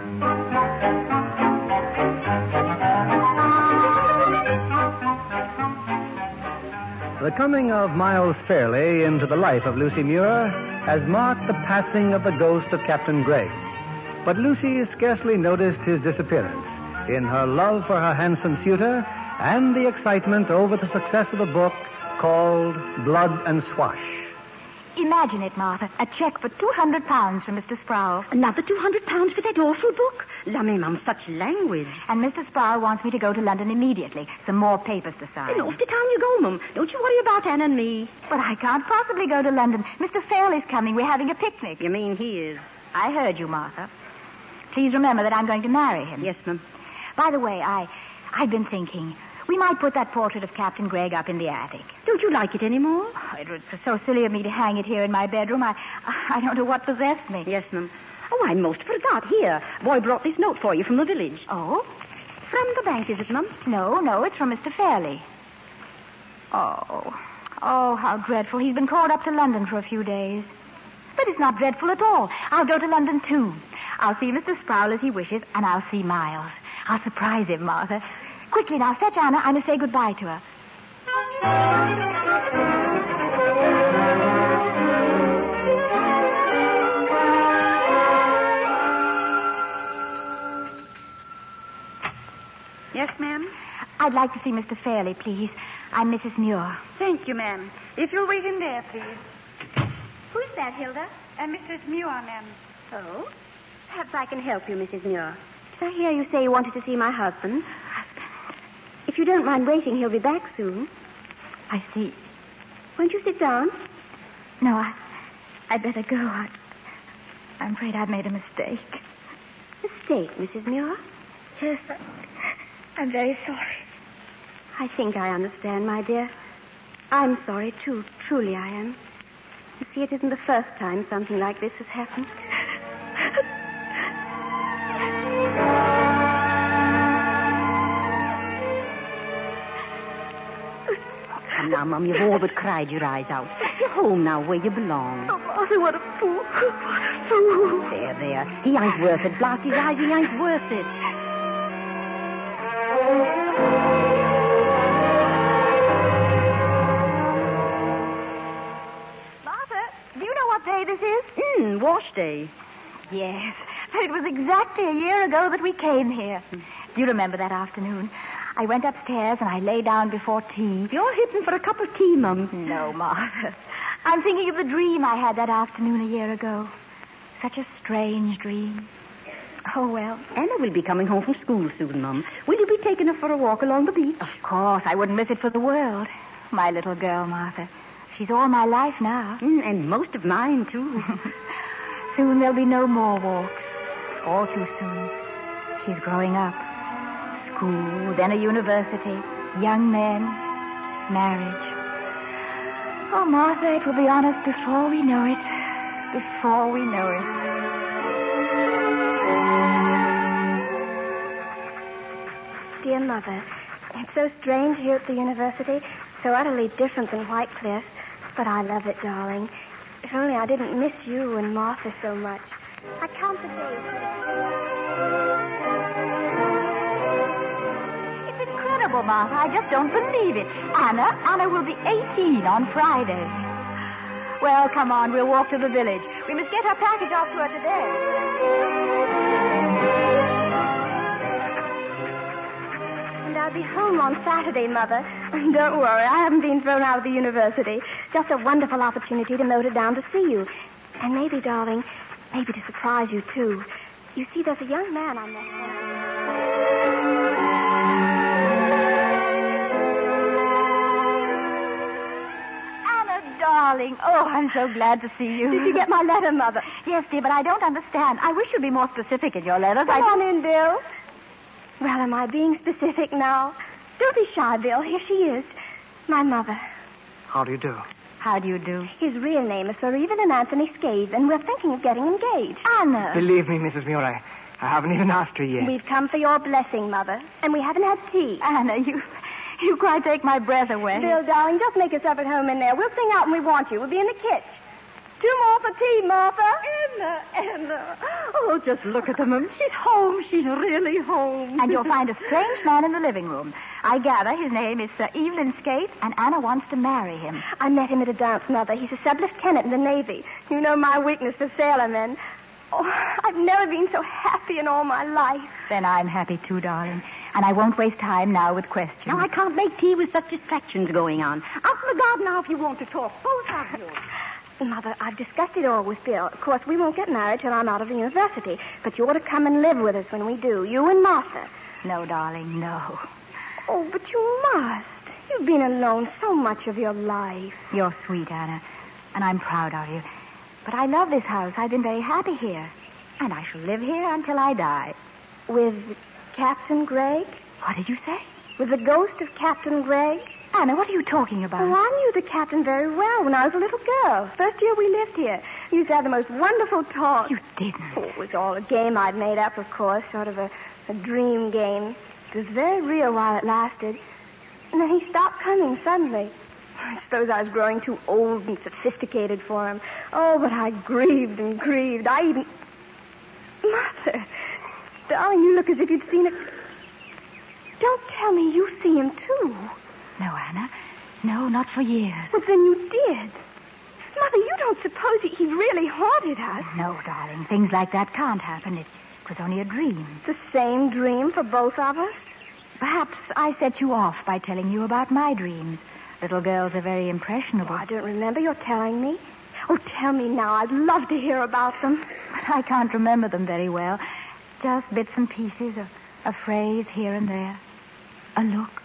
The coming of Miles Fairley into the life of Lucy Muir has marked the passing of the ghost of Captain Gregg. But Lucy scarcely noticed his disappearance in her love for her handsome suitor and the excitement over the success of a book called Blood and Swash. Imagine it, Martha. A check for two hundred pounds from Mister Sproul. Another two hundred pounds for that awful book? Lummy, Mum, such language. And Mister Sproul wants me to go to London immediately. Some more papers to sign. Then off to town you go, Mum. Don't you worry about Anne and me. But I can't possibly go to London. Mister Fairley's coming. We're having a picnic. You mean he is? I heard you, Martha. Please remember that I'm going to marry him. Yes, Mum. By the way, I, I've been thinking... We might put that portrait of Captain Gregg up in the attic. Don't you like it anymore? Oh, it was so silly of me to hang it here in my bedroom. I I don't know what possessed me. Yes, ma'am. Oh, I most forgot. Here, boy brought this note for you from the village. Oh? From the bank, is it, Mum? No, no, it's from Mister Fairley. Oh. Oh, how dreadful. He's been called up to London for a few days. But it's not dreadful at all. I'll go to London, too. I'll see Mister Sproul as he wishes, and I'll see Miles. I'll surprise him, Martha. Quickly now, fetch Anna. I must say goodbye to her. Yes, ma'am? I'd like to see Mister Fairley, please. I'm Missus Muir. Thank you, ma'am. If you'll wait in there, please. Who's that, Hilda? And Mistress Muir, ma'am. Oh? Perhaps I can help you, Missus Muir. Did I hear you say you wanted to see my husband? Husband? If you don't mind waiting, he'll be back soon. I see. Won't you sit down? No, I... I'd better go. I, I'm afraid I've made a mistake. Mistake, Missus Muir? Yes, I, I'm very sorry. I think I understand, my dear. I'm sorry, too. Truly I am. You see, it isn't the first time something like this has happened. Come now, Mum, you've all but cried your eyes out. You're home now where you belong. Oh, Martha, what a fool. What a fool. There, there. He ain't worth it. Blast his eyes, he ain't worth it. Martha, do you know what day this is? Hmm, wash day. Yes, but it was exactly a year ago that we came here. Do you remember that afternoon? I went upstairs and I lay down before tea. You're hitting for a cup of tea, Mum. No, Martha. I'm thinking of the dream I had that afternoon a year ago. Such a strange dream. Oh, well. Anna will be coming home from school soon, Mum. Will you be taking her for a walk along the beach? Of course. I wouldn't miss it for the world. My little girl, Martha. She's all my life now. Mm, and most of mine, too. Soon there'll be no more walks. All too soon. She's growing up. School, then a university, young men, marriage. Oh, Martha, it will be on us before we know it. Before we know it. Dear Mother, it's so strange here at the university, so utterly different than White Cliff. But I love it, darling. If only I didn't miss you and Martha so much. I count the days. It's incredible, Martha. I just don't believe it. Anna, Anna will be eighteen on Friday. Well, come on, we'll walk to the village. We must get her package off to her today. And I'll be home on Saturday, Mother. And don't worry, I haven't been thrown out of the university. Just a wonderful opportunity to motor down to see you. And maybe, darling, maybe to surprise you, too. You see, there's a young man I met. Darling, oh, I'm so glad to see you. Did you get my letter, Mother? Yes, dear, but I don't understand. I wish you'd be more specific in your letters. Come I... on in, Bill. Well, am I being specific now? Don't be shy, Bill. Here she is. My mother. How do you do? How do you do? His real name is Sir Evelyn and Anthony Scathe, and we're thinking of getting engaged. Anna. Believe me, Missus Muir, I, I haven't even asked her yet. We've come for your blessing, Mother, and we haven't had tea. Anna, you... You quite take my breath away. Bill, darling, just make yourself at home in there. We'll sing out when we want you. We'll be in the kitchen. Two more for tea, Martha. Anna, Anna. Oh, just look at them. She's home. She's really home. And you'll find a strange man in the living room. I gather his name is Sir Evelyn Scathe, and Anna wants to marry him. I met him at a dance, Mother. He's a sub-lieutenant in the Navy. You know my weakness for sailormen. Oh, I've never been so happy in all my life. Then I'm happy too, darling. And I won't waste time now with questions. Now, I can't make tea with such distractions going on. Out in the garden now if you want to talk. Both of you. Mother, I've discussed it all with Bill. Of course, we won't get married till I'm out of the university. But you ought to come and live with us when we do. You and Martha. No, darling, no. Oh, but you must. You've been alone so much of your life. You're sweet, Anna. And I'm proud of you. But I love this house. I've been very happy here. And I shall live here until I die. With Captain Gregg? What did you say? With the ghost of Captain Gregg? Anna, what are you talking about? Oh, I knew the captain very well when I was a little girl. First year we lived here. We used to have the most wonderful talk. You didn't. Oh, it was all a game I'd made up, of course. Sort of a, a dream game. It was very real while it lasted. And then he stopped coming suddenly. I suppose I was growing too old and sophisticated for him. Oh, but I grieved and grieved. I even... Mother... Darling, you look as if you'd seen it. Don't tell me you see him, too. No, Anna. No, not for years. But then you did. Mother, you don't suppose he, he really haunted us? No, darling. Things like that can't happen. It, it was only a dream. The same dream for both of us? Perhaps I set you off by telling you about my dreams. Little girls are very impressionable. Oh, I don't remember your telling me. Oh, tell me now. I'd love to hear about them. But I can't remember them very well. Just bits and pieces, a, a phrase here and there, a look.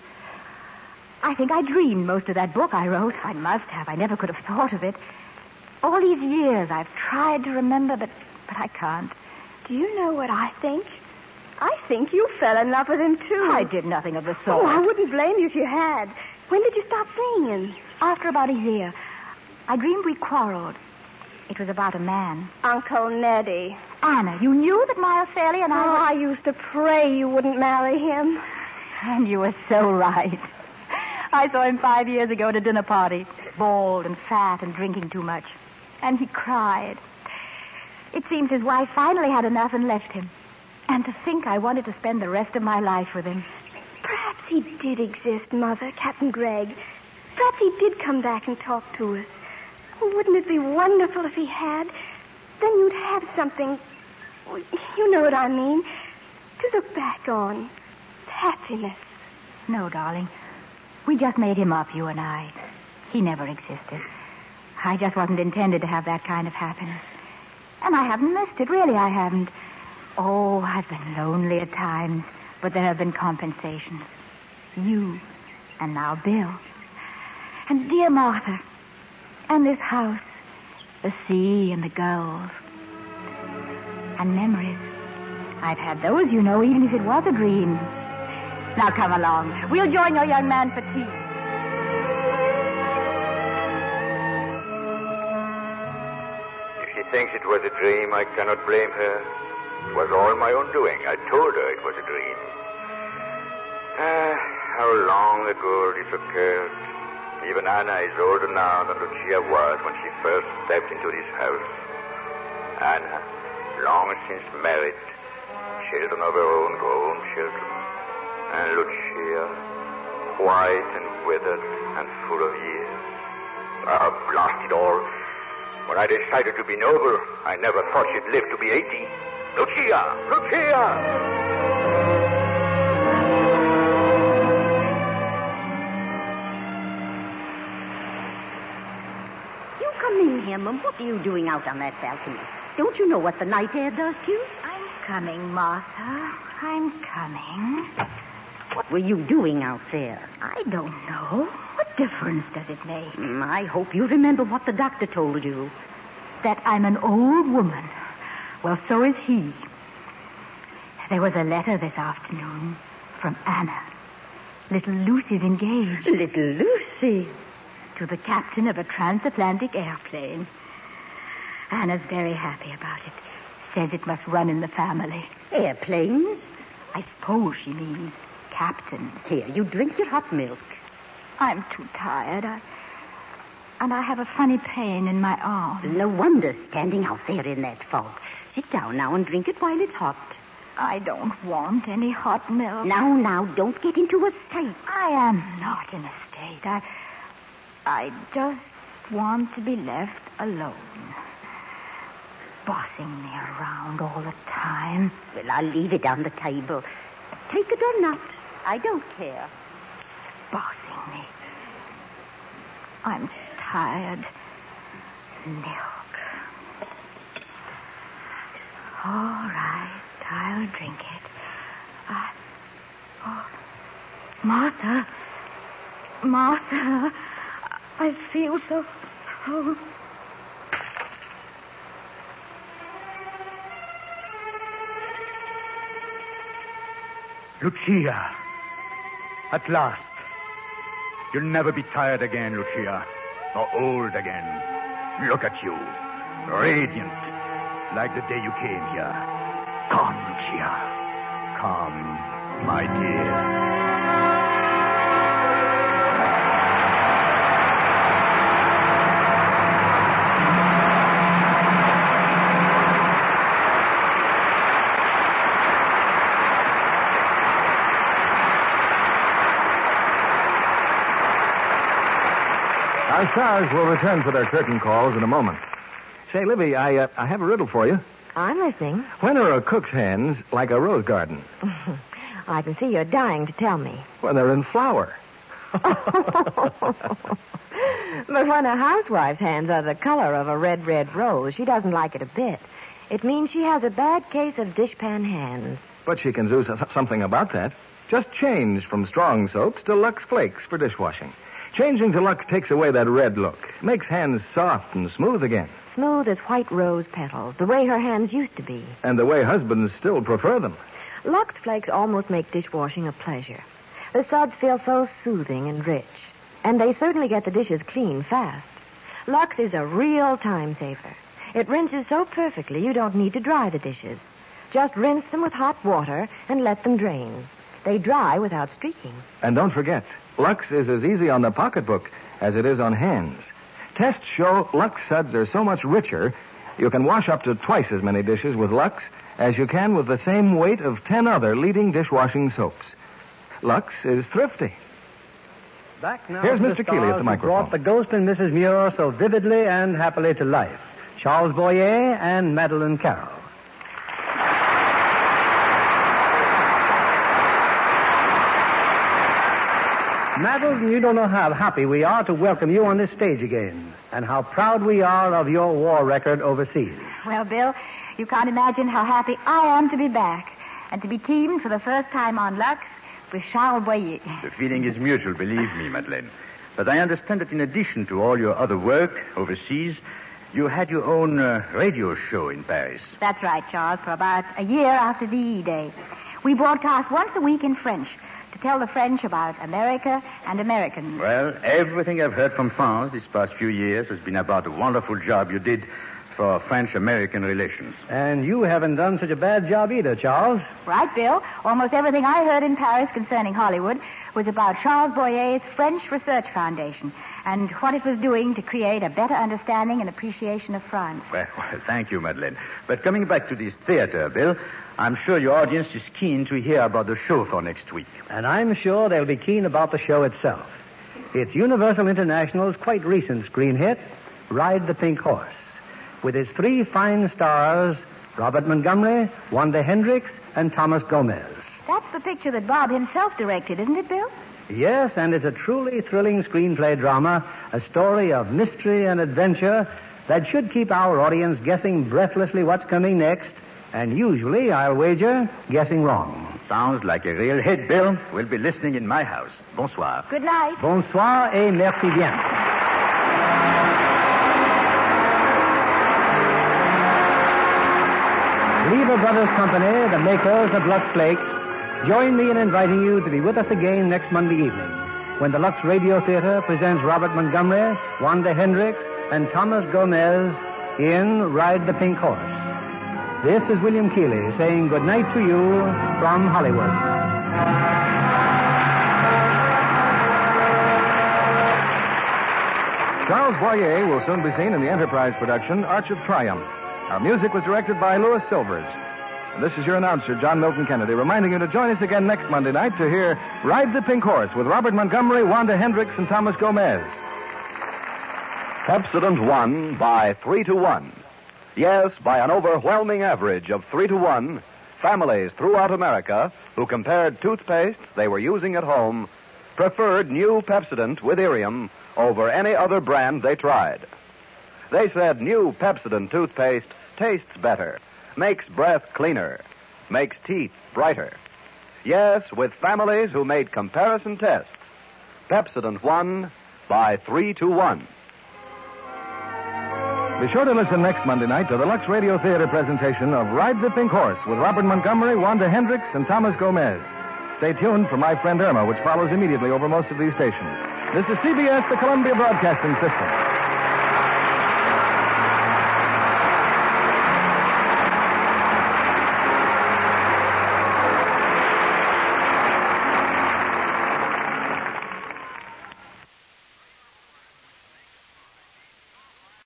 I think I dreamed most of that book I wrote. I must have. I never could have thought of it. All these years I've tried to remember, but, but I can't. Do you know what I think? I think you fell in love with him, too. I did nothing of the sort. Oh, I wouldn't blame you if you had. When did you stop seeing him? After about a year. I dreamed we quarreled. It was about a man. Uncle Neddy. Anna, you knew that Miles Fairley and I... Oh, were... I used to pray you wouldn't marry him. And you were so right. I saw him five years ago at a dinner party, bald and fat and drinking too much. And he cried. It seems his wife finally had enough and left him. And to think I wanted to spend the rest of my life with him. Perhaps he did exist, Mother, Captain Gregg. Perhaps he did come back and talk to us. Wouldn't it be wonderful if he had? Then you'd have something, you know what I mean, to look back on. Happiness. No, darling. We just made him up, you and I. He never existed. I just wasn't intended to have that kind of happiness. And I haven't missed it, really I haven't. Oh, I've been lonely at times, but there have been compensations. You, and now Bill. And dear Martha. And this house, the sea and the gulls. And memories. I've had those, you know, even if it was a dream. Now come along. We'll join your young man for tea. thinks it was a dream, I cannot blame her. It was all my own doing. I told her it was a dream. Ah, how long ago this occurred. Even Anna is older now than Lucia was when she first stepped into this house. Anna, long since married, children of her own, grown children. And Lucia, white and withered and full of years. Ah, blast it all. When I decided to be noble, I never thought she'd live to be eighty. Lucia! Lucia! You come in here, Mum. What are you doing out on that balcony? Don't you know what the night air does to you? I'm coming, Martha. I'm coming. What were you doing out there? I don't know. What difference does it make? Mm, I hope you remember what the doctor told you. That I'm an old woman. Well, so is he. There was a letter this afternoon from Anna. Little Lucy's engaged. Little Lucy? To the captain of a transatlantic airplane. Anna's very happy about it. Says it must run in the family. Airplanes? I suppose she means captains. Here, you drink your hot milk. I'm too tired. I... And I have a funny pain in my arm. No wonder standing out there in that fog. Sit down now and drink it while it's hot. I don't want any hot milk. Now, now, don't get into a state. I am not in a state. I... I just want to be left alone. Bossing me around all the time. Well, I'll leave it on the table. Take it or not. I don't care. Bossing me. I'm tired. Milk. All right, I'll drink it. I... Oh, Martha. Martha. I feel so... Oh. Lucia. At last. You'll never be tired again, Lucia. Or old again. Look at you. Radiant. Like the day you came here. Come, Lucia. Come, my dear. Our stars will return for their curtain calls in a moment. Say, Libby, I uh, I have a riddle for you. I'm listening. When are a cook's hands like a rose garden? I can see you're dying to tell me. When they're in flower. But when a housewife's hands are the color of a red, red rose, she doesn't like it a bit. It means she has a bad case of dishpan hands. But she can do something about that. Just change from strong soaps to Lux Flakes for dishwashing. Changing to Lux takes away that red look, makes hands soft and smooth again. Smooth as white rose petals, the way her hands used to be. And the way husbands still prefer them. Lux Flakes almost make dishwashing a pleasure. The suds feel so soothing and rich. And they certainly get the dishes clean fast. Lux is a real time saver. It rinses so perfectly you don't need to dry the dishes. Just rinse them with hot water and let them drain. They dry without streaking. And don't forget, Lux is as easy on the pocketbook as it is on hands. Tests show Lux suds are so much richer, you can wash up to twice as many dishes with Lux as you can with the same weight of ten other leading dishwashing soaps. Lux is thrifty. Back now. Here's to Mister the Keeley at the stars who microphone. Brought the Ghost and Missus Muir so vividly and happily to life. Charles Boyer and Madeline Carroll. Madeline, you don't know how happy we are to welcome you on this stage again, and how proud we are of your war record overseas. Well, Bill, you can't imagine how happy I am to be back and to be teamed for the first time on Lux with Charles Boyer. The feeling is mutual, believe me, Madeleine. But I understand that in addition to all your other work overseas, you had your own uh, radio show in Paris. That's right, Charles, for about a year after V E Day. We broadcast once a week in French to tell the French about America and Americans. Well, everything I've heard from France these past few years has been about the wonderful job you did for French-American relations. And you haven't done such a bad job either, Charles. Right, Bill. Almost everything I heard in Paris concerning Hollywood was about Charles Boyer's French Research Foundation and what it was doing to create a better understanding and appreciation of France. Well, well, thank you, Madeleine. But coming back to this theater, Bill, I'm sure your audience is keen to hear about the show for next week. And I'm sure they'll be keen about the show itself. It's Universal International's quite recent screen hit, Ride the Pink Horse, with its three fine stars, Robert Montgomery, Wanda Hendricks, and Thomas Gomez. That's the picture that Bob himself directed, isn't it, Bill? Yes, and it's a truly thrilling screenplay drama, a story of mystery and adventure that should keep our audience guessing breathlessly what's coming next, and usually, I'll wager, guessing wrong. Sounds like a real hit, Bill. We'll be listening in my house. Bonsoir. Good night. Bonsoir et merci bien. Lever Brothers Company, the makers of Lux Flakes, join me in inviting you to be with us again next Monday evening when the Lux Radio Theater presents Robert Montgomery, Wanda Hendricks, and Thomas Gomez in Ride the Pink Horse. This is William Keeley saying good night to you from Hollywood. Charles Boyer will soon be seen in the Enterprise production Arch of Triumph. Our music was directed by Louis Silvers. And this is your announcer, John Milton Kennedy, reminding you to join us again next Monday night to hear Ride the Pink Horse with Robert Montgomery, Wanda Hendricks, and Thomas Gomez. Pepsodent won by three to one. Yes, by an overwhelming average of three to one, families throughout America who compared toothpastes they were using at home preferred new Pepsodent with Irium over any other brand they tried. They said new Pepsodent toothpaste tastes better, makes breath cleaner, makes teeth brighter. Yes, with families who made comparison tests, Pepsodent won by three to one. Be sure to listen next Monday night to the Lux Radio Theater presentation of Ride the Pink Horse with Robert Montgomery, Wanda Hendricks, and Thomas Gomez. Stay tuned for My Friend Irma, which follows immediately over most of these stations. This is C B S, the Columbia Broadcasting System.